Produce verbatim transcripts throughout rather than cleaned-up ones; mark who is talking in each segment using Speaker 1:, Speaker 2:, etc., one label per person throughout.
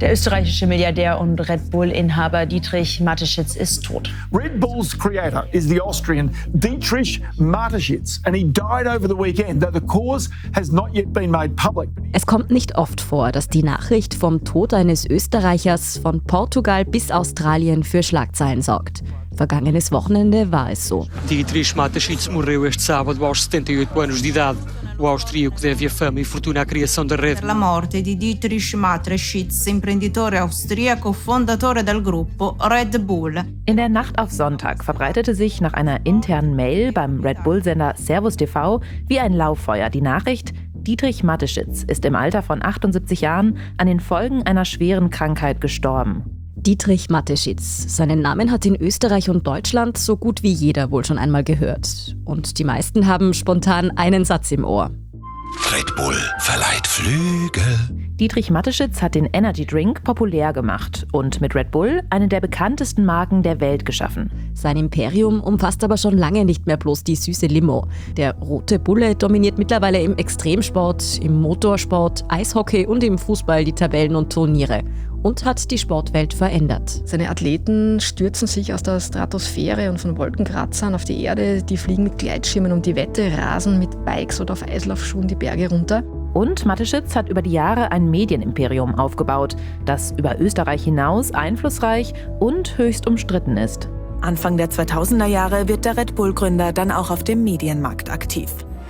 Speaker 1: Der österreichische Milliardär und Red Bull-Inhaber Dietrich Mateschitz ist tot.
Speaker 2: Red Bull's creator is the Austrian Dietrich Mateschitz, and he died over the weekend, though the cause has not yet been made public.
Speaker 3: Es kommt nicht oft vor, dass die Nachricht vom Tod eines Österreichers von Portugal bis Australien für Schlagzeilen sorgt. Vergangenes Wochenende war es so.
Speaker 4: Dietrich Mateschitz morreu este sábado aos setenta e oito anos de idade. O austríaco deve a fama e fortuna à criação da rede.
Speaker 5: La morte di Dietrich Mateschitz, imprenditore austriaco, fondatore del gruppo Red Bull.
Speaker 6: In der Nacht auf Sonntag verbreitete sich nach einer internen Mail beim Red Bull-Sender Servus T V wie ein Lauffeuer die Nachricht: Dietrich Mateschitz ist im Alter von achtundsiebzig Jahren an den Folgen einer schweren Krankheit gestorben.
Speaker 3: Dietrich Mateschitz. Seinen Namen hat in Österreich und Deutschland so gut wie jeder wohl schon einmal gehört. Und die meisten haben spontan einen Satz im Ohr.
Speaker 7: Red Bull verleiht Flügel.
Speaker 6: Dietrich Mateschitz hat den Energy Drink populär gemacht und mit Red Bull eine der bekanntesten Marken der Welt geschaffen.
Speaker 3: Sein Imperium umfasst aber schon lange nicht mehr bloß die süße Limo. Der rote Bulle dominiert mittlerweile im Extremsport, im Motorsport, Eishockey und im Fußball die Tabellen und Turniere. Und hat die Sportwelt verändert.
Speaker 8: Seine Athleten stürzen sich aus der Stratosphäre und von Wolkenkratzern auf die Erde, die fliegen mit Gleitschirmen um die Wette, rasen mit Bikes oder auf Eislaufschuhen die Berge runter.
Speaker 6: Und Mateschitz hat über die Jahre ein Medienimperium aufgebaut, das über Österreich hinaus einflussreich und höchst umstritten ist.
Speaker 9: Anfang der zweitausender Jahre wird der Red Bull-Gründer dann auch auf dem Medienmarkt aktiv.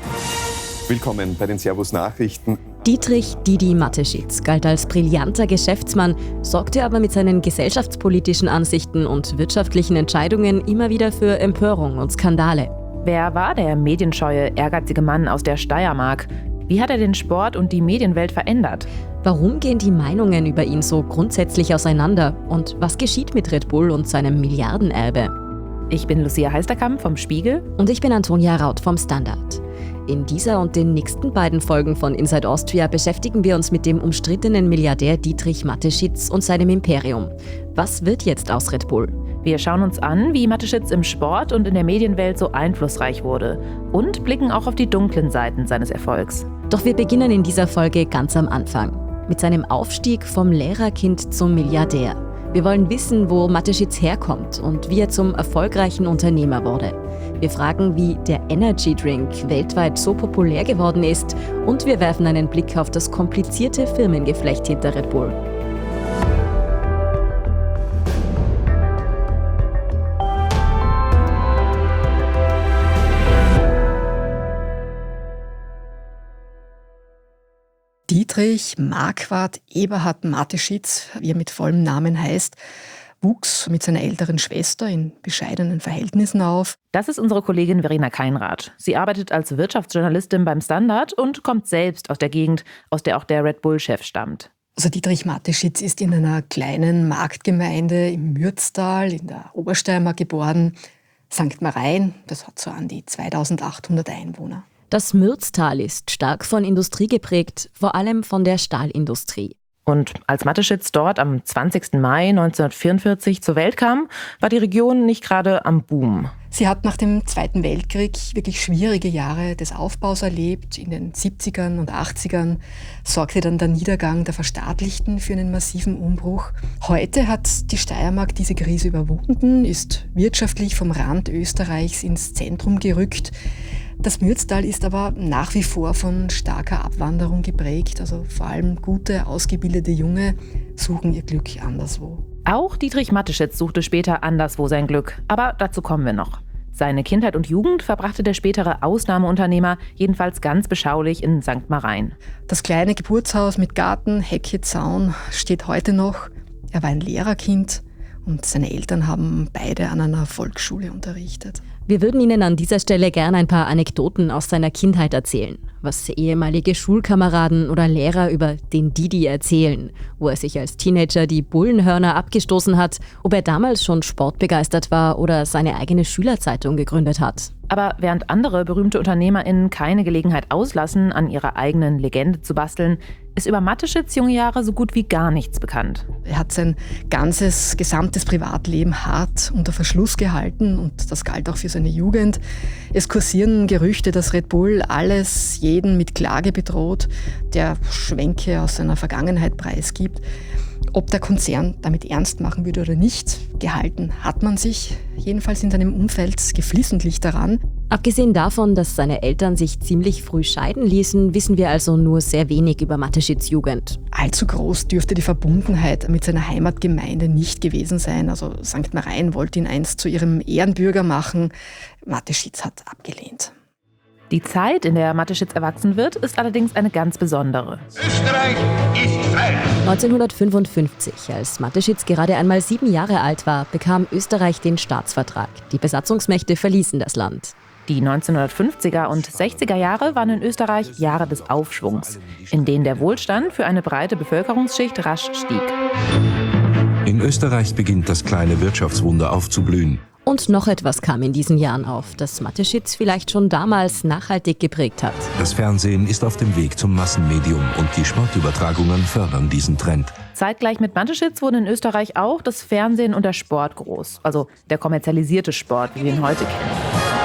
Speaker 10: Willkommen bei den Servus Nachrichten.
Speaker 3: Dietrich Didi Mateschitz galt als brillanter Geschäftsmann, sorgte aber mit seinen gesellschaftspolitischen Ansichten und wirtschaftlichen Entscheidungen immer wieder für Empörung und Skandale.
Speaker 6: Wer war der medienscheue, ehrgeizige Mann aus der Steiermark? Wie hat er den Sport und die Medienwelt verändert?
Speaker 3: Warum gehen die Meinungen über ihn so grundsätzlich auseinander? Und was geschieht mit Red Bull und seinem Milliardenerbe?
Speaker 6: Ich bin Lucia Heisterkamp vom Spiegel.
Speaker 3: Und ich bin Antonia Raut vom Standard. In dieser und den nächsten beiden Folgen von Inside Austria beschäftigen wir uns mit dem umstrittenen Milliardär Dietrich Mateschitz und seinem Imperium. Was wird jetzt aus Red Bull?
Speaker 6: Wir schauen uns an, wie Mateschitz im Sport und in der Medienwelt so einflussreich wurde und blicken auch auf die dunklen Seiten seines Erfolgs.
Speaker 3: Doch wir beginnen in dieser Folge ganz am Anfang, mit seinem Aufstieg vom Lehrerkind zum Milliardär. Wir wollen wissen, wo Mateschitz herkommt und wie er zum erfolgreichen Unternehmer wurde. Wir fragen, wie der Energy Drink weltweit so populär geworden ist, und wir werfen einen Blick auf das komplizierte Firmengeflecht hinter Red Bull.
Speaker 8: Dietrich Marquard Eberhard Mateschitz, wie er mit vollem Namen heißt, wuchs mit seiner älteren Schwester in bescheidenen Verhältnissen auf.
Speaker 6: Das ist unsere Kollegin Verena Keinrath. Sie arbeitet als Wirtschaftsjournalistin beim Standard und kommt selbst aus der Gegend, aus der auch der Red Bull-Chef stammt.
Speaker 8: Also Dietrich Mateschitz ist in einer kleinen Marktgemeinde im Mürztal in der Obersteiermark geboren. Sankt Marein, das hat so an die zweitausendachthundert Einwohner.
Speaker 3: Das Mürztal ist stark von Industrie geprägt, vor allem von der Stahlindustrie.
Speaker 6: Und als Mateschitz dort am zwanzigsten Mai neunzehnhundertvierundvierzig zur Welt kam, war die Region nicht gerade am Boom.
Speaker 8: Sie hat nach dem Zweiten Weltkrieg wirklich schwierige Jahre des Aufbaus erlebt. In den siebzigern und achtzigern sorgte dann der Niedergang der Verstaatlichten für einen massiven Umbruch. Heute hat die Steiermark diese Krise überwunden, ist wirtschaftlich vom Rand Österreichs ins Zentrum gerückt. Das Mürztal ist aber nach wie vor von starker Abwanderung geprägt. Also vor allem gute, ausgebildete Junge suchen ihr Glück anderswo.
Speaker 6: Auch Dietrich Mateschitz suchte später anderswo sein Glück. Aber dazu kommen wir noch. Seine Kindheit und Jugend verbrachte der spätere Ausnahmeunternehmer jedenfalls ganz beschaulich in Sankt Marein.
Speaker 8: Das kleine Geburtshaus mit Garten, Hecke, Zaun steht heute noch. Er war ein Lehrerkind und seine Eltern haben beide an einer Volksschule unterrichtet.
Speaker 3: Wir würden Ihnen an dieser Stelle gerne ein paar Anekdoten aus seiner Kindheit erzählen, was ehemalige Schulkameraden oder Lehrer über den Didi erzählen, wo er sich als Teenager die Bullenhörner abgestoßen hat, ob er damals schon sportbegeistert war oder seine eigene Schülerzeitung gegründet hat.
Speaker 6: Aber während andere berühmte UnternehmerInnen keine Gelegenheit auslassen, an ihrer eigenen Legende zu basteln, ist über Mateschitz' junge Jahre so gut wie gar nichts bekannt.
Speaker 8: Er hat sein ganzes, gesamtes Privatleben hart unter Verschluss gehalten und das galt auch für seine Jugend. Es kursieren Gerüchte, dass Red Bull alles, jeden mit Klage bedroht, der Schwänke aus seiner Vergangenheit preisgibt. ob der Konzern damit ernst machen würde oder nicht, gehalten hat man sich jedenfalls in seinem Umfeld geflissentlich daran.
Speaker 3: Abgesehen davon, dass seine Eltern sich ziemlich früh scheiden ließen, wissen wir also nur sehr wenig über Mateschitz' Jugend.
Speaker 8: Allzu groß dürfte die Verbundenheit mit seiner Heimatgemeinde nicht gewesen sein. Also Sankt Marien wollte ihn einst zu ihrem Ehrenbürger machen. Mateschitz hat abgelehnt.
Speaker 6: Die Zeit, in der Mateschitz erwachsen wird, ist allerdings eine ganz besondere.
Speaker 11: Österreich ist frei!
Speaker 3: neunzehnhundertfünfundfünfzig, als Mateschitz gerade einmal sieben Jahre alt war, bekam Österreich den Staatsvertrag. Die Besatzungsmächte verließen das Land.
Speaker 6: Die neunzehnhundertfünfziger und sechziger Jahre waren in Österreich Jahre des Aufschwungs, in denen der Wohlstand für eine breite Bevölkerungsschicht rasch stieg.
Speaker 7: In Österreich beginnt das kleine Wirtschaftswunder aufzublühen.
Speaker 3: Und noch etwas kam in diesen Jahren auf, das Mateschitz vielleicht schon damals nachhaltig geprägt hat.
Speaker 7: Das Fernsehen ist auf dem Weg zum Massenmedium und die Sportübertragungen fördern diesen Trend.
Speaker 6: Zeitgleich mit Mateschitz wurden in Österreich auch das Fernsehen und der Sport groß. Also der kommerzialisierte Sport, wie wir ihn heute kennen.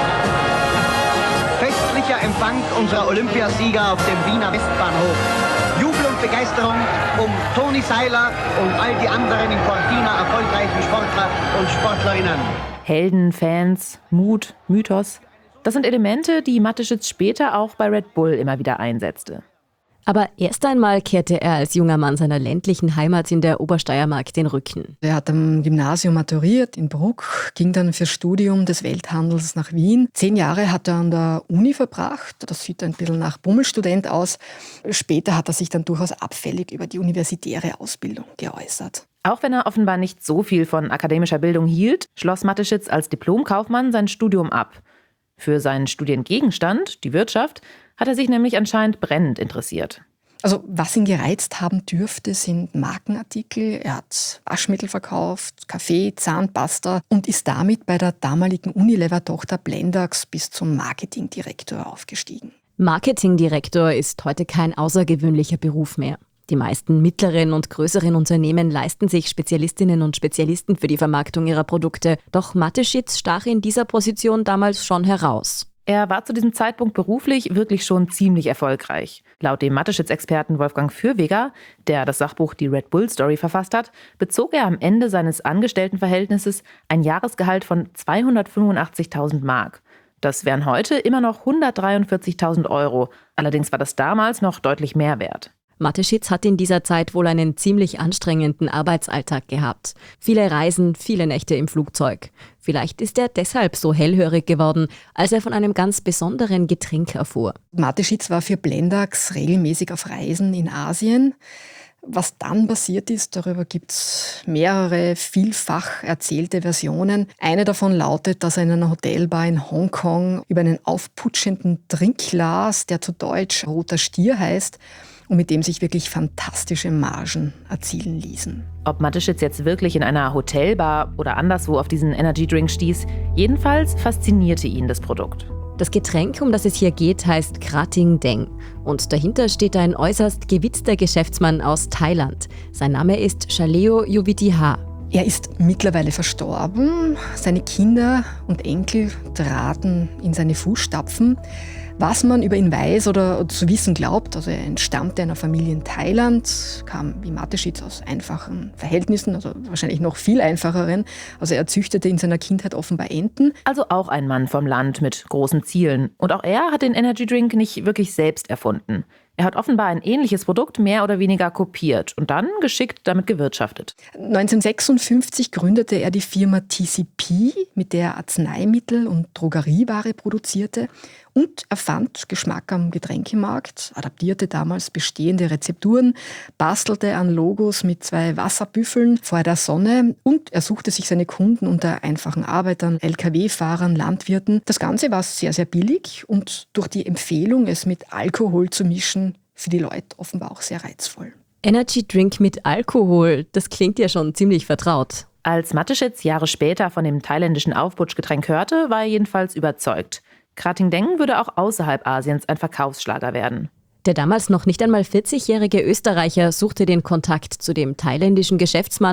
Speaker 12: Festlicher Empfang unserer Olympiasieger auf dem Wiener Westbahnhof. Jubel und Begeisterung um Toni Seiler und all die anderen in Cortina erfolgreichen Sportler und Sportlerinnen.
Speaker 6: Helden, Fans, Mut, Mythos. Das sind Elemente, die Mateschitz später auch bei Red Bull immer wieder einsetzte.
Speaker 3: Aber erst einmal kehrte er als junger Mann seiner ländlichen Heimat in der Obersteiermark den Rücken.
Speaker 8: Er hat am Gymnasium maturiert in Bruck, ging dann fürs Studium des Welthandels nach Wien. Zehn Jahre hat er an der Uni verbracht. Das sieht ein bisschen nach Bummelstudent aus. Später hat er sich dann durchaus abfällig über die universitäre Ausbildung geäußert.
Speaker 6: Auch wenn er offenbar nicht so viel von akademischer Bildung hielt, schloss Mateschitz als Diplomkaufmann sein Studium ab. Für seinen Studiengegenstand, die Wirtschaft, hat er sich nämlich anscheinend brennend interessiert.
Speaker 8: Also was ihn gereizt haben dürfte, sind Markenartikel. Er hat Waschmittel verkauft, Kaffee, Zahnpasta und ist damit bei der damaligen Unilever-Tochter Blendax bis zum Marketingdirektor aufgestiegen.
Speaker 3: Marketingdirektor ist heute kein außergewöhnlicher Beruf mehr. Die meisten mittleren und größeren Unternehmen leisten sich Spezialistinnen und Spezialisten für die Vermarktung ihrer Produkte. Doch Mateschitz stach in dieser Position damals schon heraus.
Speaker 6: Er war zu diesem Zeitpunkt beruflich wirklich schon ziemlich erfolgreich. Laut dem Mateschitz-Experten Wolfgang Fürweger, der das Sachbuch Die Red Bull Story verfasst hat, bezog er am Ende seines Angestelltenverhältnisses ein Jahresgehalt von zweihundertfünfundachtzigtausend Mark. Das wären heute immer noch hundertdreiundvierzigtausend Euro. Allerdings war das damals noch deutlich mehr wert.
Speaker 3: Mateschitz hat in dieser Zeit wohl einen ziemlich anstrengenden Arbeitsalltag gehabt. Viele Reisen, viele Nächte im Flugzeug. Vielleicht ist er deshalb so hellhörig geworden, als er von einem ganz besonderen Getränk erfuhr.
Speaker 8: Mateschitz war für Blendax regelmäßig auf Reisen in Asien. Was dann passiert ist, darüber gibt es mehrere vielfach erzählte Versionen. Eine davon lautet, dass er in einer Hotelbar in Hongkong über einen aufputschenden Drink las, der zu Deutsch Roter Stier heißt, und mit dem sich wirklich fantastische Margen erzielen ließen.
Speaker 6: Ob Mateschitz jetzt wirklich in einer Hotelbar oder anderswo auf diesen Energy-Drink stieß, jedenfalls faszinierte ihn das Produkt.
Speaker 3: Das Getränk, um das es hier geht, heißt Krating Deng. Und dahinter steht ein äußerst gewitzter Geschäftsmann aus Thailand. Sein Name ist Chaleo Yuvitiha.
Speaker 8: Er ist mittlerweile verstorben. Seine Kinder und Enkel traten in seine Fußstapfen. Was man über ihn weiß oder zu wissen glaubt, also er entstammte einer Familie in Thailand, kam wie Mateschitz aus einfachen Verhältnissen, also wahrscheinlich noch viel einfacheren. Also er züchtete in seiner Kindheit offenbar Enten.
Speaker 6: Also auch ein Mann vom Land mit großen Zielen. Und auch er hat den Energy Drink nicht wirklich selbst erfunden. Er hat offenbar ein ähnliches Produkt mehr oder weniger kopiert und dann geschickt damit gewirtschaftet.
Speaker 8: neunzehnhundertsechsundfünfzig gründete er die Firma T C P, mit der er Arzneimittel und Drogerieware produzierte und erfand Geschmack am Getränkemarkt, adaptierte damals bestehende Rezepturen, bastelte an Logos mit zwei Wasserbüffeln vor der Sonne und er suchte sich seine Kunden unter einfachen Arbeitern, L K W-Fahrern, Landwirten. Das Ganze war sehr, sehr billig und durch die Empfehlung, es mit Alkohol zu mischen, für die Leute offenbar auch sehr reizvoll.
Speaker 3: Energy Drink mit Alkohol, das klingt ja schon ziemlich vertraut.
Speaker 6: Als Mateschitz Jahre später von dem thailändischen Aufputschgetränk hörte, war er jedenfalls überzeugt. Krating Deng würde auch außerhalb Asiens ein Verkaufsschlager werden.
Speaker 3: Der damals noch nicht einmal vierzigjährige Österreicher suchte den Kontakt zu dem thailändischen Geschäftsmann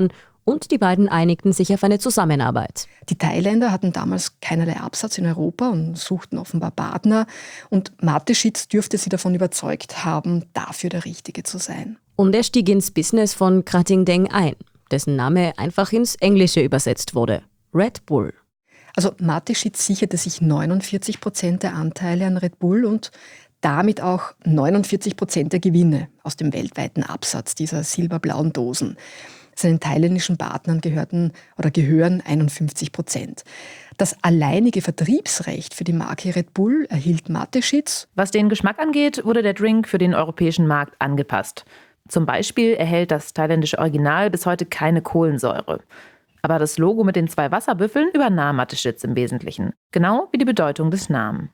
Speaker 3: und die beiden einigten sich auf eine Zusammenarbeit.
Speaker 8: Die Thailänder hatten damals keinerlei Absatz in Europa und suchten offenbar Partner. Und Mateschitz dürfte sie davon überzeugt haben, dafür der Richtige zu sein.
Speaker 3: Und er stieg ins Business von Krating Deng ein, dessen Name einfach ins Englische übersetzt wurde. Red Bull.
Speaker 8: Also Mateschitz sicherte sich neunundvierzig Prozent der Anteile an Red Bull und damit auch neunundvierzig Prozent der Gewinne aus dem weltweiten Absatz dieser silberblauen Dosen. Seinen thailändischen Partnern gehörten oder gehören einundfünfzig Prozent. Das alleinige Vertriebsrecht für die Marke Red Bull erhielt Mateschitz.
Speaker 6: Was den Geschmack angeht, wurde der Drink für den europäischen Markt angepasst. Zum Beispiel erhält das thailändische Original bis heute keine Kohlensäure. Aber das Logo mit den zwei Wasserbüffeln übernahm Mateschitz im Wesentlichen. Genau wie die Bedeutung des Namens.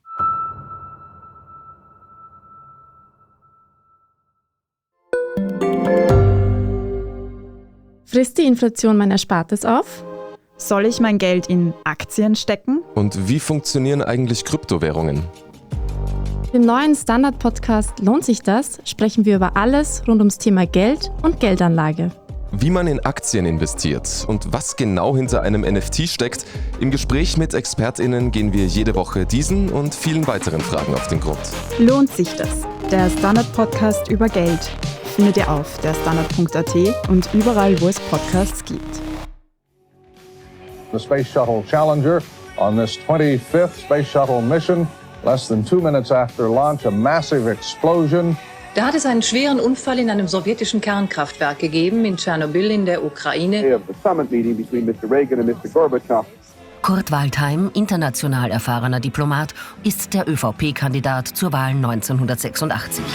Speaker 13: Frisst die Inflation mein Erspartes auf? Soll ich mein Geld in Aktien stecken?
Speaker 14: Und wie funktionieren eigentlich Kryptowährungen?
Speaker 13: Im neuen Standard-Podcast Lohnt sich das? Sprechen wir über alles rund ums Thema Geld und Geldanlage.
Speaker 14: Wie man in Aktien investiert und was genau hinter einem N F T steckt. Im Gespräch mit ExpertInnen gehen wir jede Woche diesen und vielen weiteren Fragen auf den Grund.
Speaker 13: Lohnt sich das? Der Standard-Podcast über Geld findet ihr auf der standard punkt a t und überall, wo es Podcasts gibt.
Speaker 15: The Space Shuttle Challenger on this twenty-fifth Space Shuttle mission. Less than two minutes after launch, a massive explosion.
Speaker 16: Da hat es einen schweren Unfall in einem sowjetischen Kernkraftwerk gegeben, in Tschernobyl in der Ukraine.
Speaker 17: Kurt Waldheim, international erfahrener Diplomat, ist der Ö V P-Kandidat zur Wahl neunzehnhundertsechsundachtzig.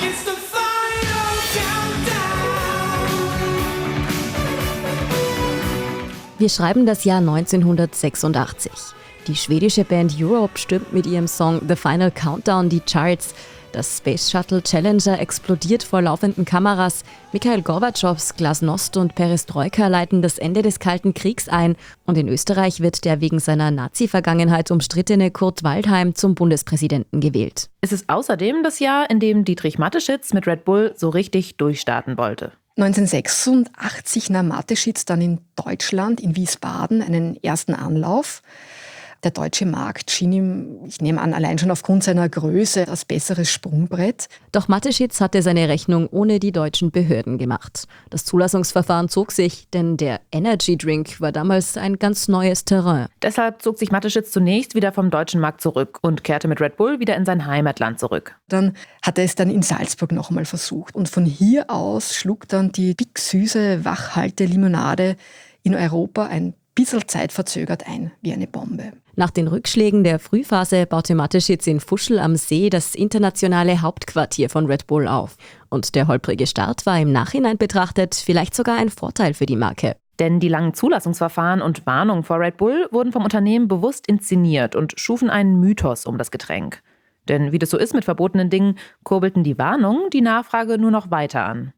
Speaker 3: Wir schreiben das Jahr neunzehnhundertsechsundachtzig. Die schwedische Band Europe stürmt mit ihrem Song The Final Countdown die Charts. Das Space Shuttle Challenger explodiert vor laufenden Kameras. Mikhail Gorbatschows Glasnost und Perestroika leiten das Ende des Kalten Kriegs ein. Und in Österreich wird der wegen seiner Nazi-Vergangenheit umstrittene Kurt Waldheim zum Bundespräsidenten gewählt.
Speaker 6: Es ist außerdem das Jahr, in dem Dietrich Mateschitz mit Red Bull so richtig durchstarten wollte.
Speaker 8: neunzehnhundertsechsundachtzig nahm Mateschitz dann in Deutschland, in Wiesbaden, einen ersten Anlauf. Der deutsche Markt schien ihm, ich nehme an, allein schon aufgrund seiner Größe als besseres Sprungbrett.
Speaker 3: Doch Mateschitz hatte seine Rechnung ohne die deutschen Behörden gemacht. Das Zulassungsverfahren zog sich, denn der Energy Drink war damals ein ganz neues Terrain.
Speaker 6: Deshalb zog sich Mateschitz zunächst wieder vom deutschen Markt zurück und kehrte mit Red Bull wieder in sein Heimatland zurück.
Speaker 8: Dann hat er es dann in Salzburg noch einmal versucht. Und von hier aus schlug dann die dicksüße Wachhalte-Limonade in Europa ein bisschen zeitverzögert ein, wie eine Bombe.
Speaker 3: Nach den Rückschlägen der Frühphase baute Mateschitz in Fuschl am See das internationale Hauptquartier von Red Bull auf. Und der holprige Start war im Nachhinein betrachtet vielleicht sogar ein Vorteil für die Marke.
Speaker 6: Denn die langen Zulassungsverfahren und Warnungen vor Red Bull wurden vom Unternehmen bewusst inszeniert und schufen einen Mythos um das Getränk. Denn wie das so ist mit verbotenen Dingen, kurbelten die Warnungen die Nachfrage nur noch weiter an.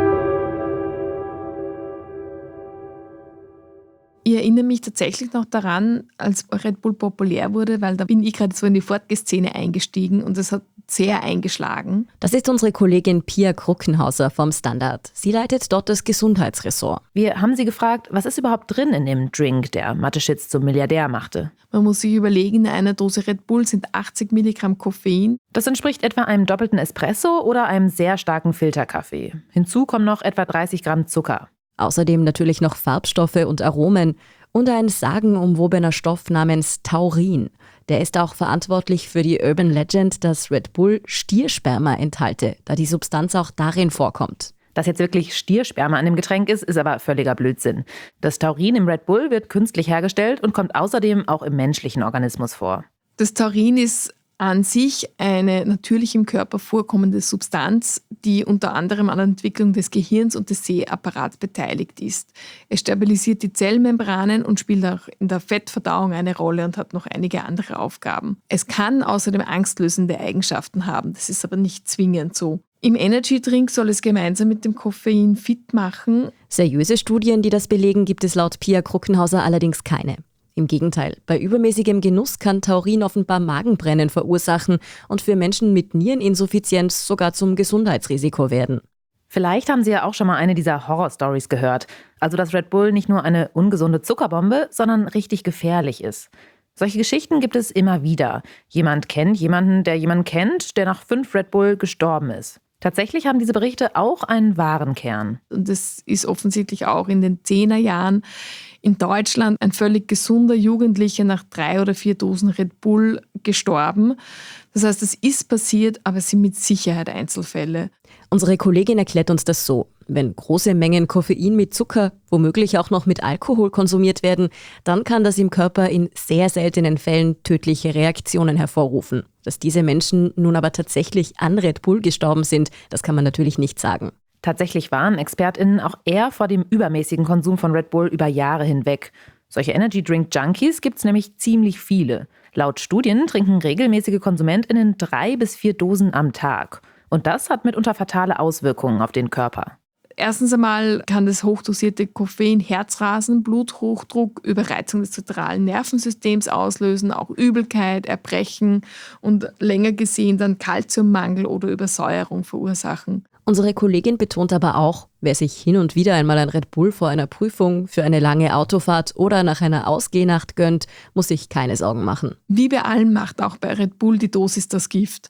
Speaker 13: Ich erinnere mich tatsächlich noch daran, als Red Bull populär wurde, weil da bin ich gerade so in die Fortgeszene eingestiegen und es hat sehr eingeschlagen.
Speaker 3: Das ist unsere Kollegin Pia Kruckenhauser vom Standard. Sie leitet dort das Gesundheitsressort.
Speaker 6: Wir haben sie gefragt, was ist überhaupt drin in dem Drink, der Mateschitz zum Milliardär machte.
Speaker 13: Man muss sich überlegen, in einer Dose Red Bull sind achtzig Milligramm Koffein.
Speaker 6: Das entspricht etwa einem doppelten Espresso oder einem sehr starken Filterkaffee. Hinzu kommen noch etwa dreißig Gramm Zucker.
Speaker 3: Außerdem natürlich noch Farbstoffe und Aromen und ein sagenumwobener Stoff namens Taurin. Der ist auch verantwortlich für die Urban Legend, dass Red Bull Stiersperma enthalte, da die Substanz auch darin vorkommt.
Speaker 6: Dass jetzt wirklich Stiersperma an dem Getränk ist, ist aber völliger Blödsinn. Das Taurin im Red Bull wird künstlich hergestellt und kommt außerdem auch im menschlichen Organismus vor.
Speaker 13: Das Taurin ist an sich eine natürlich im Körper vorkommende Substanz, die unter anderem an der Entwicklung des Gehirns und des Sehapparats beteiligt ist. Es stabilisiert die Zellmembranen und spielt auch in der Fettverdauung eine Rolle und hat noch einige andere Aufgaben. Es kann außerdem angstlösende Eigenschaften haben, das ist aber nicht zwingend so. Im Energy-Drink soll es gemeinsam mit dem Koffein fit machen.
Speaker 3: Seriöse Studien, die das belegen, gibt es laut Pia Kruckenhauser allerdings keine. Im Gegenteil, bei übermäßigem Genuss kann Taurin offenbar Magenbrennen verursachen und für Menschen mit Niereninsuffizienz sogar zum Gesundheitsrisiko werden.
Speaker 6: Vielleicht haben Sie ja auch schon mal eine dieser Horror-Stories gehört. Also, dass Red Bull nicht nur eine ungesunde Zuckerbombe, sondern richtig gefährlich ist. Solche Geschichten gibt es immer wieder. Jemand kennt jemanden, der jemanden kennt, der nach fünf Red Bull gestorben ist. Tatsächlich haben diese Berichte auch einen wahren Kern.
Speaker 13: Und das ist offensichtlich auch in den Zehnerjahren in Deutschland ein völlig gesunder Jugendlicher nach drei oder vier Dosen Red Bull gestorben. Das heißt, es ist passiert, aber es sind mit Sicherheit Einzelfälle.
Speaker 3: Unsere Kollegin erklärt uns das so. Wenn große Mengen Koffein mit Zucker, womöglich auch noch mit Alkohol konsumiert werden, dann kann das im Körper in sehr seltenen Fällen tödliche Reaktionen hervorrufen. Dass diese Menschen nun aber tatsächlich an Red Bull gestorben sind, das kann man natürlich nicht sagen.
Speaker 6: Tatsächlich waren ExpertInnen auch eher vor dem übermäßigen Konsum von Red Bull über Jahre hinweg. Solche Energy-Drink-Junkies gibt es nämlich ziemlich viele. Laut Studien trinken regelmäßige KonsumentInnen drei bis vier Dosen am Tag. Und das hat mitunter fatale Auswirkungen auf den Körper.
Speaker 13: Erstens einmal kann das hochdosierte Koffein Herzrasen, Bluthochdruck, Überreizung des zentralen Nervensystems auslösen, auch Übelkeit, Erbrechen und länger gesehen dann Kalziummangel oder Übersäuerung verursachen.
Speaker 3: Unsere Kollegin betont aber auch, wer sich hin und wieder einmal ein Red Bull vor einer Prüfung, für eine lange Autofahrt oder nach einer Ausgehnacht gönnt, muss sich keine Sorgen machen.
Speaker 13: Wie bei allem macht auch bei Red Bull die Dosis das Gift.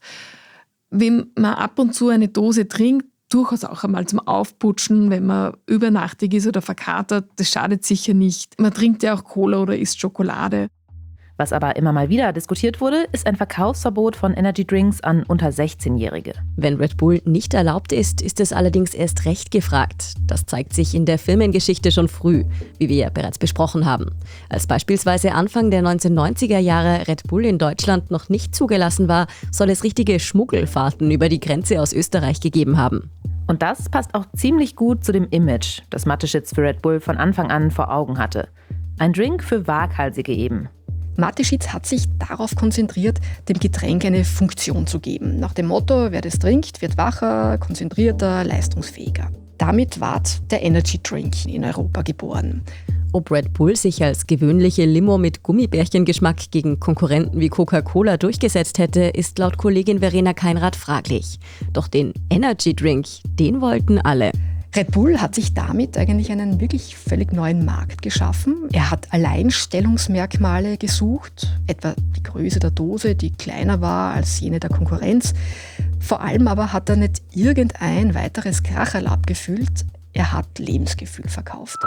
Speaker 13: Wenn man ab und zu eine Dose trinkt, durchaus auch einmal zum Aufputschen, wenn man übernachtig ist oder verkatert, das schadet sicher nicht. Man trinkt ja auch Cola oder isst Schokolade.
Speaker 6: Was aber immer mal wieder diskutiert wurde, ist ein Verkaufsverbot von Energydrinks an unter sechzehnjährige.
Speaker 3: Wenn Red Bull nicht erlaubt ist, ist es allerdings erst recht gefragt. Das zeigt sich in der Firmengeschichte schon früh, wie wir ja bereits besprochen haben. Als beispielsweise Anfang der neunzehnhundertneunziger Jahre Red Bull in Deutschland noch nicht zugelassen war, soll es richtige Schmuggelfahrten über die Grenze aus Österreich gegeben haben.
Speaker 6: Und das passt auch ziemlich gut zu dem Image, das Mateschitz für Red Bull von Anfang an vor Augen hatte. Ein Drink für Waghalsige eben.
Speaker 8: Mateschitz hat sich darauf konzentriert, dem Getränk eine Funktion zu geben. Nach dem Motto, wer das trinkt, wird wacher, konzentrierter, leistungsfähiger. Damit ward der Energy Drink in Europa geboren.
Speaker 3: Ob Red Bull sich als gewöhnliche Limo mit Gummibärchengeschmack gegen Konkurrenten wie Coca-Cola durchgesetzt hätte, ist laut Kollegin Verena Keinrad fraglich. Doch den Energy Drink, den wollten alle.
Speaker 8: Red Bull hat sich damit eigentlich einen wirklich völlig neuen Markt geschaffen. Er hat Alleinstellungsmerkmale gesucht, etwa die Größe der Dose, die kleiner war als jene der Konkurrenz. Vor allem aber hat er nicht irgendein weiteres Kracherl abgefüllt, er hat Lebensgefühl verkauft.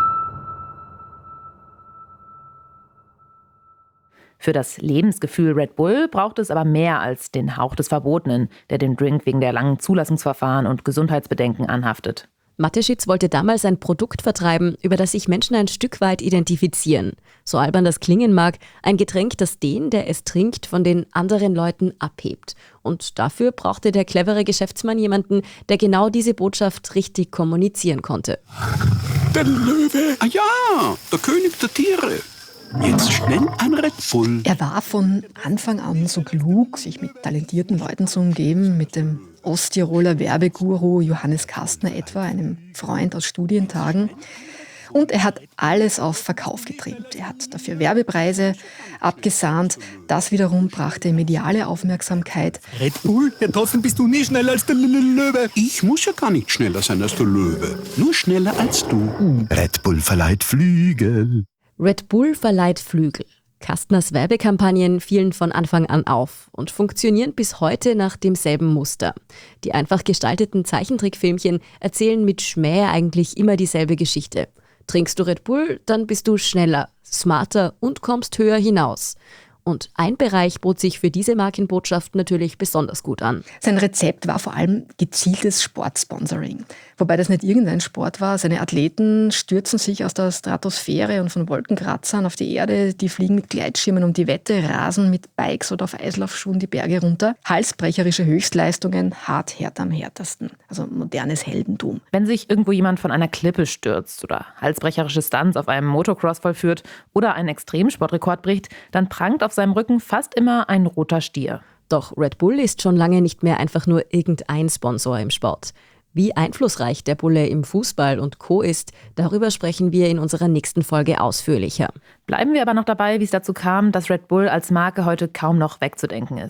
Speaker 6: Für das Lebensgefühl Red Bull braucht es aber mehr als den Hauch des Verbotenen, der dem Drink wegen der langen Zulassungsverfahren und Gesundheitsbedenken anhaftet.
Speaker 3: Mateschitz wollte damals ein Produkt vertreiben, über das sich Menschen ein Stück weit identifizieren. So albern das klingen mag, ein Getränk, das den, der es trinkt, von den anderen Leuten abhebt. Und dafür brauchte der clevere Geschäftsmann jemanden, der genau diese Botschaft richtig kommunizieren konnte.
Speaker 18: Der Löwe, ah ja, der König der Tiere. Jetzt schnell ein Red Bull.
Speaker 8: Er war von Anfang an so klug, sich mit talentierten Leuten zu umgeben, mit dem Osttiroler Werbeguru Johannes Kastner etwa, einem Freund aus Studientagen. Und er hat alles auf Verkauf getrimmt. Er hat dafür Werbepreise abgesahnt. Das wiederum brachte mediale Aufmerksamkeit.
Speaker 18: Red Bull? Ja, trotzdem bist du nie schneller als der Löwe. Ich muss ja gar nicht schneller sein als der Löwe. Nur schneller als du.
Speaker 19: Red Bull verleiht Flügel.
Speaker 3: Red Bull verleiht Flügel. Kastners Werbekampagnen fielen von Anfang an auf und funktionieren bis heute nach demselben Muster. Die einfach gestalteten Zeichentrickfilmchen erzählen mit Schmäh eigentlich immer dieselbe Geschichte. Trinkst du Red Bull, dann bist du schneller, smarter und kommst höher hinaus. Und ein Bereich bot sich für diese Markenbotschaft natürlich besonders gut an.
Speaker 8: Sein Rezept war vor allem gezieltes Sportsponsoring. Wobei das nicht irgendein Sport war. Seine Athleten stürzen sich aus der Stratosphäre und von Wolkenkratzern auf die Erde. Die fliegen mit Gleitschirmen um die Wette, rasen mit Bikes oder auf Eislaufschuhen die Berge runter. Halsbrecherische Höchstleistungen, hart hart am härtesten. Also modernes Heldentum.
Speaker 6: Wenn sich irgendwo jemand von einer Klippe stürzt oder halsbrecherische Stunts auf einem Motocross vollführt oder einen Extremsportrekord bricht, dann prangt auf seinem Rücken fast immer ein roter Stier.
Speaker 3: Doch Red Bull ist schon lange nicht mehr einfach nur irgendein Sponsor im Sport. Wie einflussreich der Bulle im Fußball und Co. ist, darüber sprechen wir in unserer nächsten Folge ausführlicher.
Speaker 6: Bleiben wir aber noch dabei, wie es dazu kam, dass Red Bull als Marke heute kaum noch wegzudenken ist.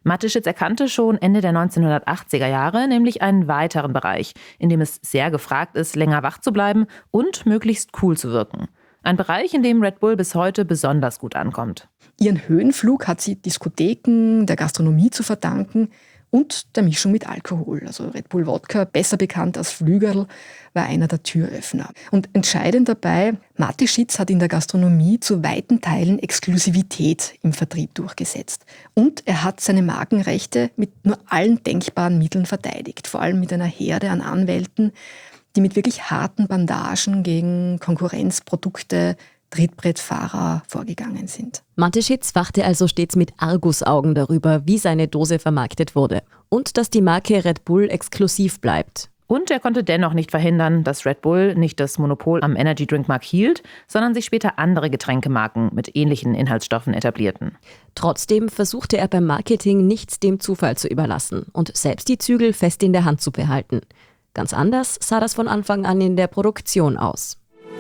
Speaker 6: Mateschitz erkannte schon Ende der neunzehnhundertachtziger Jahre nämlich einen weiteren Bereich, in dem es sehr gefragt ist, länger wach zu bleiben und möglichst cool zu wirken. Ein Bereich, in dem Red Bull bis heute besonders gut ankommt.
Speaker 8: Ihren Höhenflug hat sie Diskotheken, der Gastronomie zu verdanken und der Mischung mit Alkohol. Also Red Bull Wodka, besser bekannt als Flügerl, war einer der Türöffner. Und entscheidend dabei, Mateschitz hat in der Gastronomie zu weiten Teilen Exklusivität im Vertrieb durchgesetzt. Und er hat seine Markenrechte mit nur allen denkbaren Mitteln verteidigt, vor allem mit einer Herde an Anwälten, die mit wirklich harten Bandagen gegen Konkurrenzprodukte, Trittbrettfahrer vorgegangen sind.
Speaker 3: Mateschitz wachte also stets mit Argusaugen darüber, wie seine Dose vermarktet wurde und dass die Marke Red Bull exklusiv bleibt.
Speaker 6: Und er konnte dennoch nicht verhindern, dass Red Bull nicht das Monopol am Energy-Drink-Markt hielt, sondern sich später andere Getränkemarken mit ähnlichen Inhaltsstoffen etablierten.
Speaker 3: Trotzdem versuchte er beim Marketing nichts dem Zufall zu überlassen und selbst die Zügel fest in der Hand zu behalten. Ganz anders sah das von Anfang an in der Produktion aus.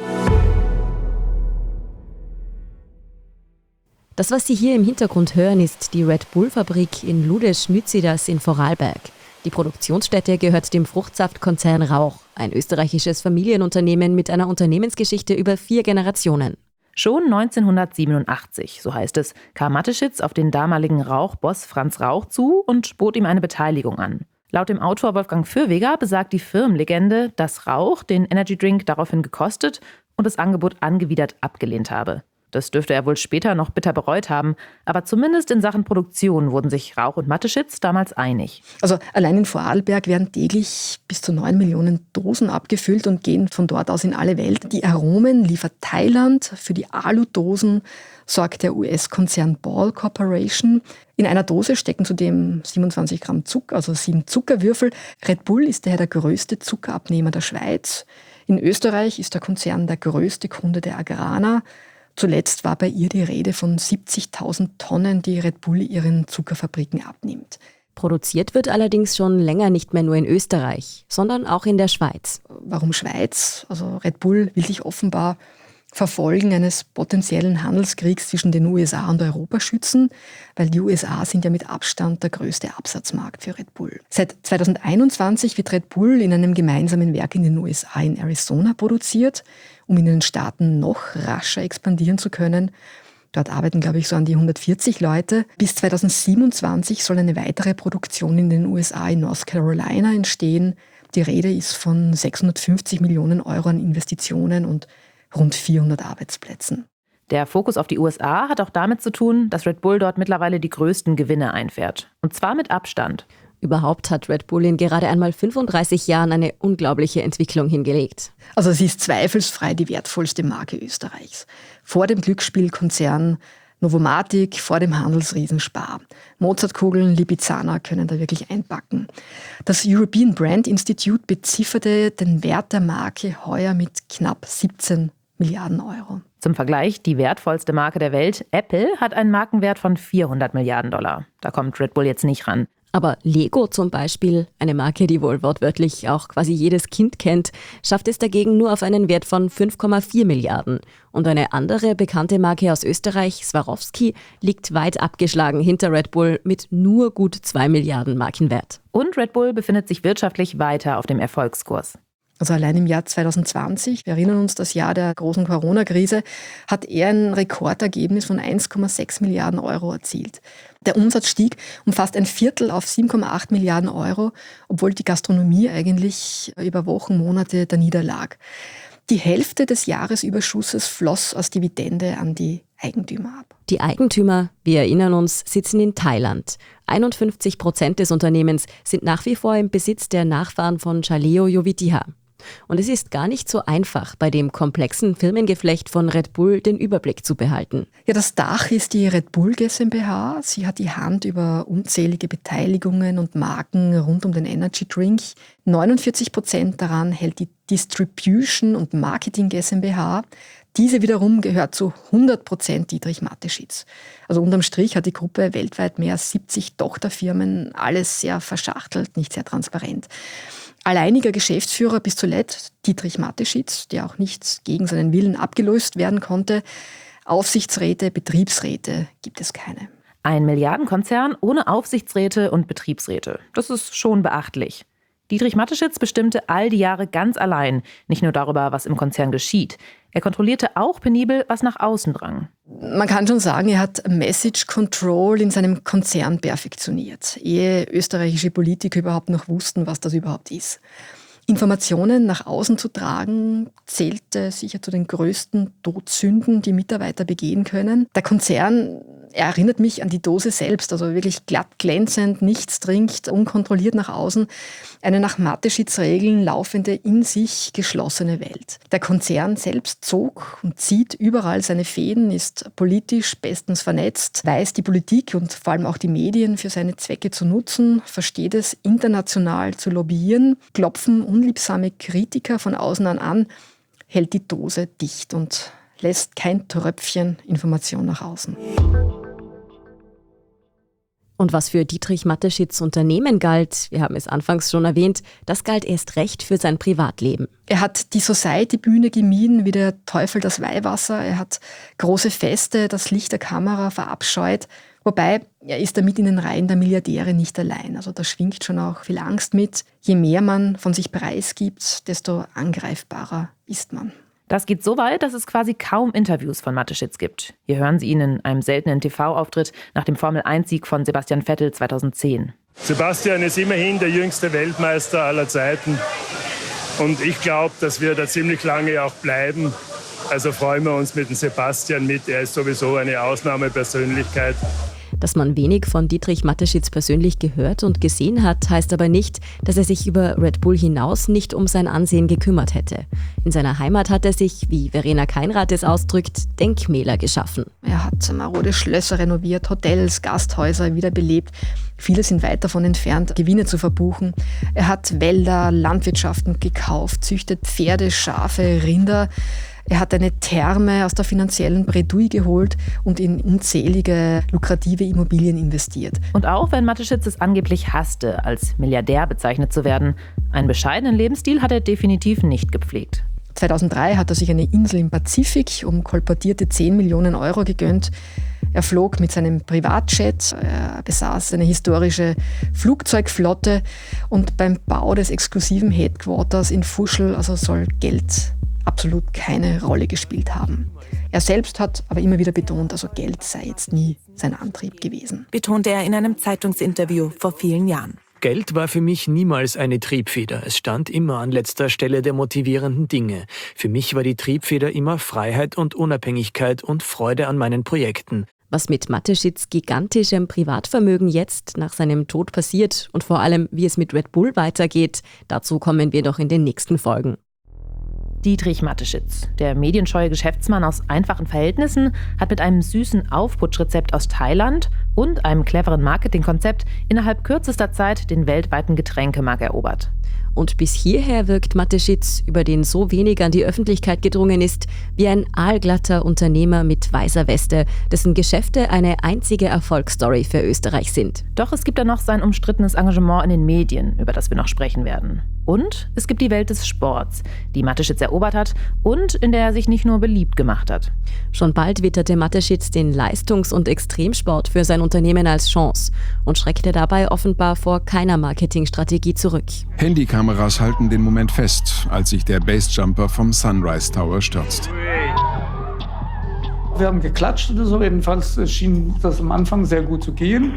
Speaker 3: Das, was Sie hier im Hintergrund hören, ist die Red Bull-Fabrik in Ludesch-Nützidas in Vorarlberg. Die Produktionsstätte gehört dem Fruchtsaftkonzern Rauch, ein österreichisches Familienunternehmen mit einer Unternehmensgeschichte über vier Generationen.
Speaker 6: Schon neunzehnhundertsiebenundachtzig, so heißt es, kam Mateschitz auf den damaligen Rauch-Boss Franz Rauch zu und bot ihm eine Beteiligung an. Laut dem Autor Wolfgang Fürweger besagt die Firmenlegende, dass Rauch den Energydrink daraufhin gekostet und das Angebot angewidert abgelehnt habe. Das dürfte er wohl später noch bitter bereut haben, aber zumindest in Sachen Produktion wurden sich Rauch und Mateschitz damals einig.
Speaker 8: Also allein in Vorarlberg werden täglich bis zu neun Millionen Dosen abgefüllt und gehen von dort aus in alle Welt. Die Aromen liefert Thailand, für die Aludosen sorgt der U S-Konzern Ball Corporation. In einer Dose stecken zudem siebenundzwanzig Gramm Zucker, also sieben Zuckerwürfel. Red Bull ist daher der größte Zuckerabnehmer der Schweiz. In Österreich ist der Konzern der größte Kunde der Agrana. Zuletzt war bei ihr die Rede von siebzigtausend Tonnen, die Red Bull ihren Zuckerfabriken abnimmt.
Speaker 3: Produziert wird allerdings schon länger nicht mehr nur in Österreich, sondern auch in der Schweiz.
Speaker 8: Warum Schweiz? Also Red Bull will sich offenbar vor Folgen eines potenziellen Handelskriegs zwischen den U S A und Europa schützen, weil die U S A sind ja mit Abstand der größte Absatzmarkt für Red Bull. Seit zweitausendeinundzwanzig wird Red Bull in einem gemeinsamen Werk in den U S A in Arizona produziert, um in den Staaten noch rascher expandieren zu können. Dort arbeiten, glaube ich, so an die hundertvierzig Leute. Bis zweitausendsiebenundzwanzig soll eine weitere Produktion in den U S A in North Carolina entstehen. Die Rede ist von sechshundertfünfzig Millionen Euro an Investitionen und rund vierhundert Arbeitsplätzen.
Speaker 6: Der Fokus auf die U S A hat auch damit zu tun, dass Red Bull dort mittlerweile die größten Gewinne einfährt. Und zwar mit Abstand.
Speaker 3: Überhaupt hat Red Bull in gerade einmal fünfunddreißig Jahren eine unglaubliche Entwicklung hingelegt.
Speaker 8: Also sie ist zweifelsfrei die wertvollste Marke Österreichs. Vor dem Glücksspielkonzern Novomatic, vor dem Handelsriesen Spar. Mozartkugeln, Lipizzaner können da wirklich einpacken. Das European Brand Institute bezifferte den Wert der Marke heuer mit knapp siebzehn Milliarden Euro.
Speaker 6: Zum Vergleich, die wertvollste Marke der Welt, Apple, hat einen Markenwert von vierhundert Milliarden Dollar. Da kommt Red Bull jetzt nicht ran.
Speaker 3: Aber Lego zum Beispiel, eine Marke, die wohl wortwörtlich auch quasi jedes Kind kennt, schafft es dagegen nur auf einen Wert von fünf Komma vier Milliarden. Und eine andere bekannte Marke aus Österreich, Swarovski, liegt weit abgeschlagen hinter Red Bull mit nur gut zwei Milliarden Markenwert.
Speaker 6: Und Red Bull befindet sich wirtschaftlich weiter auf dem Erfolgskurs.
Speaker 8: Also allein im Jahr zweitausendzwanzig, wir erinnern uns, das Jahr der großen Corona-Krise, hat er ein Rekordergebnis von eins Komma sechs Milliarden Euro erzielt. Der Umsatz stieg um fast ein Viertel auf sieben Komma acht Milliarden Euro, obwohl die Gastronomie eigentlich über Wochen, Monate da niederlag. Die Hälfte des Jahresüberschusses floss als Dividende an die Eigentümer ab.
Speaker 3: Die Eigentümer, wir erinnern uns, sitzen in Thailand. einundfünfzig Prozent des Unternehmens sind nach wie vor im Besitz der Nachfahren von Chaleo Jovitiha. Und es ist gar nicht so einfach, bei dem komplexen Firmengeflecht von Red Bull den Überblick zu behalten.
Speaker 8: Ja, das Dach ist die Red Bull GmbH. Sie hat die Hand über unzählige Beteiligungen und Marken rund um den Energy Drink. neunundvierzig Prozent daran hält die Distribution und Marketing GmbH. Diese wiederum gehört zu hundert Prozent Dietrich Mateschitz. Also unterm Strich hat die Gruppe weltweit mehr als siebzig Tochterfirmen, alles sehr verschachtelt, nicht sehr transparent. Alleiniger Geschäftsführer bis zuletzt Dietrich Mateschitz, der auch nicht gegen seinen Willen abgelöst werden konnte. Aufsichtsräte, Betriebsräte gibt es keine.
Speaker 6: Ein Milliardenkonzern ohne Aufsichtsräte und Betriebsräte. Das ist schon beachtlich. Dietrich Mateschitz bestimmte all die Jahre ganz allein, nicht nur darüber, was im Konzern geschieht. Er kontrollierte auch penibel, was nach außen drang.
Speaker 8: Man kann schon sagen, er hat Message Control in seinem Konzern perfektioniert, ehe österreichische Politiker überhaupt noch wussten, was das überhaupt ist. Informationen nach außen zu tragen, zählte sicher zu den größten Todsünden, die Mitarbeiter begehen können. Der Konzern erinnert mich an die Dose selbst, also wirklich glatt glänzend, nichts dringt, unkontrolliert nach außen. Eine nach Mateschitz Regeln laufende, in sich geschlossene Welt. Der Konzern selbst zog und zieht überall seine Fäden, ist politisch bestens vernetzt, weiß die Politik und vor allem auch die Medien für seine Zwecke zu nutzen, versteht es international zu lobbyieren, klopfen unliebsame Kritiker von außen an an, hält die Dose dicht und lässt kein Tröpfchen Information nach außen.
Speaker 3: Und was für Dietrich Mateschitz Unternehmen galt, wir haben es anfangs schon erwähnt, das galt erst recht für sein Privatleben.
Speaker 8: Er hat die Society-Bühne gemieden wie der Teufel das Weihwasser. Er hat große Feste, das Licht der Kamera verabscheut. Wobei, er ist damit in den Reihen der Milliardäre nicht allein. Also da schwingt schon auch viel Angst mit. Je mehr man von sich preisgibt, desto angreifbarer ist man.
Speaker 6: Das geht so weit, dass es quasi kaum Interviews von Mateschitz gibt. Hier hören Sie ihn in einem seltenen T V-Auftritt nach dem Formel eins Sieg von Sebastian Vettel zweitausendzehn.
Speaker 20: Sebastian ist immerhin der jüngste Weltmeister aller Zeiten. Und ich glaube, dass wir da ziemlich lange auch bleiben. Also freuen wir uns mit dem Sebastian mit. Er ist sowieso eine Ausnahmepersönlichkeit.
Speaker 3: Dass man wenig von Dietrich Mateschitz persönlich gehört und gesehen hat, heißt aber nicht, dass er sich über Red Bull hinaus nicht um sein Ansehen gekümmert hätte. In seiner Heimat hat er sich, wie Verena Keinrad es ausdrückt, Denkmäler geschaffen.
Speaker 8: Er hat marode Schlösser renoviert, Hotels, Gasthäuser wiederbelebt. Viele sind weit davon entfernt, Gewinne zu verbuchen. Er hat Wälder, Landwirtschaften gekauft, züchtet Pferde, Schafe, Rinder. Er hat eine Therme aus der finanziellen Bredouille geholt und in unzählige lukrative Immobilien investiert.
Speaker 6: Und auch wenn Mateschitz es angeblich hasste, als Milliardär bezeichnet zu werden, einen bescheidenen Lebensstil hat er definitiv nicht gepflegt.
Speaker 8: zweitausenddrei hat er sich eine Insel im Pazifik um kolportierte zehn Millionen Euro gegönnt. Er flog mit seinem Privatjet, er besaß eine historische Flugzeugflotte und beim Bau des exklusiven Headquarters in Fuschl also soll Geld absolut keine Rolle gespielt haben. Er selbst hat aber immer wieder betont, also Geld sei jetzt nie sein Antrieb gewesen.
Speaker 9: Betonte er in einem Zeitungsinterview vor vielen Jahren.
Speaker 21: Geld war für mich niemals eine Triebfeder. Es stand immer an letzter Stelle der motivierenden Dinge. Für mich war die Triebfeder immer Freiheit und Unabhängigkeit und Freude an meinen Projekten.
Speaker 3: Was mit Mateschitz gigantischem Privatvermögen jetzt nach seinem Tod passiert und vor allem, wie es mit Red Bull weitergeht, dazu kommen wir doch in den nächsten Folgen.
Speaker 6: Dietrich Mateschitz, der medienscheue Geschäftsmann aus einfachen Verhältnissen, hat mit einem süßen Aufputschrezept aus Thailand und einem cleveren Marketingkonzept innerhalb kürzester Zeit den weltweiten Getränkemarkt erobert.
Speaker 3: Und bis hierher wirkt Mateschitz, über den so wenig an die Öffentlichkeit gedrungen ist, wie ein aalglatter Unternehmer mit weißer Weste, dessen Geschäfte eine einzige Erfolgsstory für Österreich sind.
Speaker 6: Doch es gibt da noch sein umstrittenes Engagement in den Medien, über das wir noch sprechen werden. Und es gibt die Welt des Sports, die Mateschitz erobert hat und in der er sich nicht nur beliebt gemacht hat.
Speaker 3: Schon bald witterte Mateschitz den Leistungs- und Extremsport für sein Unternehmen als Chance und schreckte dabei offenbar vor keiner Marketingstrategie zurück.
Speaker 22: Handykameras halten den Moment fest, als sich der Basejumper vom Sunrise Tower stürzt.
Speaker 23: Wir haben geklatscht oder so, jedenfalls schien das am Anfang sehr gut zu gehen.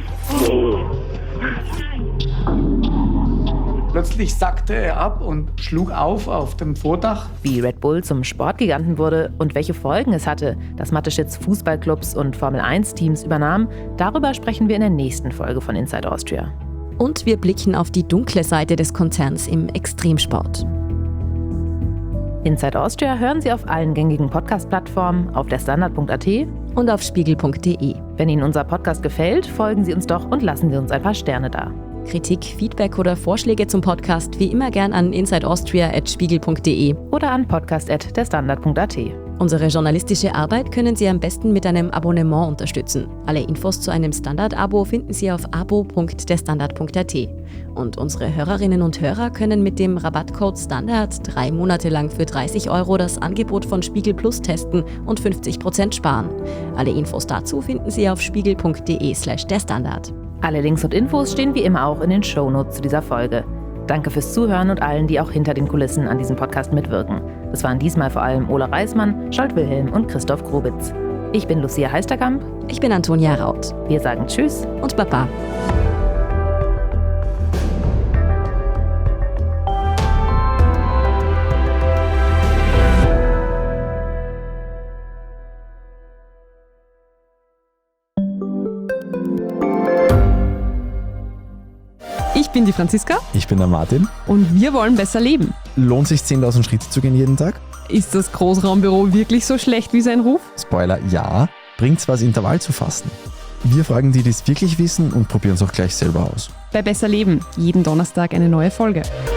Speaker 23: Plötzlich sackte er ab und schlug auf auf dem Vordach.
Speaker 6: Wie Red Bull zum Sportgiganten wurde und welche Folgen es hatte, dass Mateschitz Fußballclubs und Formel eins Teams übernahm, darüber sprechen wir in der nächsten Folge von Inside Austria.
Speaker 3: Und wir blicken auf die dunkle Seite des Konzerns im Extremsport.
Speaker 6: Inside Austria hören Sie auf allen gängigen Podcast-Plattformen, auf der Standard punkt a t
Speaker 3: und auf spiegel punkt de.
Speaker 6: Wenn Ihnen unser Podcast gefällt, folgen Sie uns doch und lassen Sie uns ein paar Sterne da.
Speaker 3: Kritik, Feedback oder Vorschläge zum Podcast wie immer gern an insideaustria at spiegel punkt de
Speaker 6: oder an podcast at derstandard punkt at.
Speaker 3: Unsere journalistische Arbeit können Sie am besten mit einem Abonnement unterstützen. Alle Infos zu einem Standard-Abo finden Sie auf abo punkt derstandard punkt at. Und unsere Hörerinnen und Hörer können mit dem Rabattcode STANDARD drei Monate lang für dreißig Euro das Angebot von Spiegel Plus testen und fünfzig Prozent sparen. Alle Infos dazu finden Sie auf spiegel punkt de slash derstandard.
Speaker 6: Alle Links und Infos stehen wie immer auch in den Shownotes zu dieser Folge. Danke fürs Zuhören und allen, die auch hinter den Kulissen an diesem Podcast mitwirken. Das waren diesmal vor allem Ola Reismann, Scholt Wilhelm und Christoph Grubitz. Ich bin Lucia Heisterkamp.
Speaker 3: Ich bin Antonia Raut.
Speaker 6: Wir sagen Tschüss
Speaker 3: und Baba.
Speaker 1: Ich bin die Franziska.
Speaker 2: Ich bin der Martin.
Speaker 1: Und wir wollen besser leben.
Speaker 2: Lohnt sich zehntausend Schritte zu gehen jeden Tag?
Speaker 1: Ist das Großraumbüro wirklich so schlecht wie sein Ruf?
Speaker 2: Spoiler, ja. Bringt's was, Intervall zu fasten? Wir fragen die, die es wirklich wissen und probieren es auch gleich selber aus.
Speaker 1: Bei Besser Leben, jeden Donnerstag eine neue Folge.